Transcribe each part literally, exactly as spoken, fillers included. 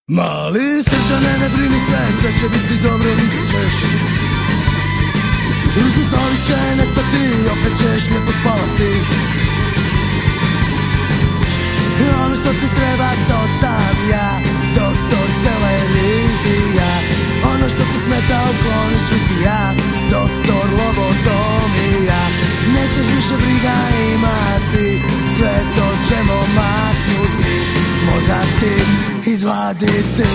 Mali srčane, ne brini sve, sve će biti dobro, vidjet ćeš. Ružni snovi će nestati, opet ćeš lijepo spavati. Ono što ti treba, to sam ja, doktor televizija. Ono što ti smeta, uklonit ću ti ja, doktor lobotomija. Nećeš više briga imati, sve to ćemo maknuti, mozak ti izvaditi.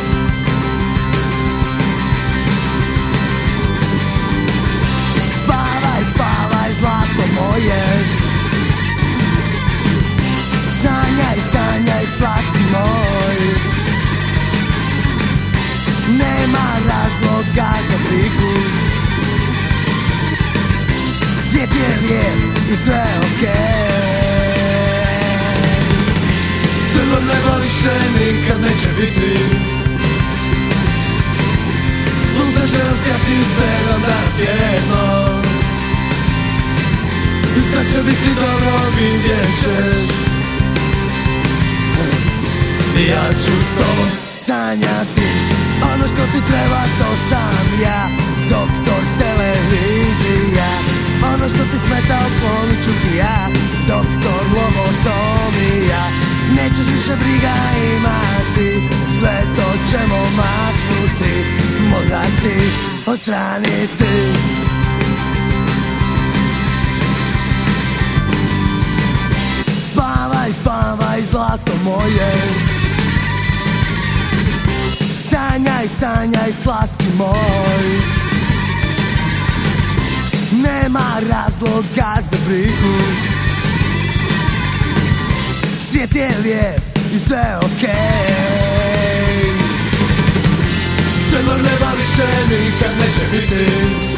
Spavaj, spavaj, zlato moje, sanjaj, sanjaj, slatki moj. Nema razloga za brigu, svijet je lijep i sve okej. Crnog neba više nikad neće biti, sunce će nam sjati sedam dana tjedno. I sve će biti dobro, vidjet ćeš. I ja ću s tobom sanjati. Ono što ti treba, to sam ja, doktor televizija. Ono što ti smeta, uklonit ću ti ja, doktor lobotomija. Nećeš više briga imati, sve to ćemo maknuti, mozak ti odstraniti. Spavaj, spavaj, zlato moje, sanjaj, sanjaj, slatki moj. Nema razloga za brigu, svijet je lijep i sve okej. Crnog neba više nikad neće biti,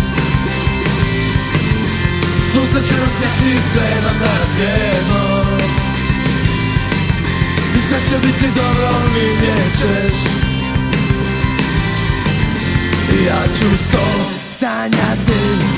sunce će nam sjati sedam dana tjedno. I sve će biti dobro, vidjet ćeš. I ja ću s tobom sanjati.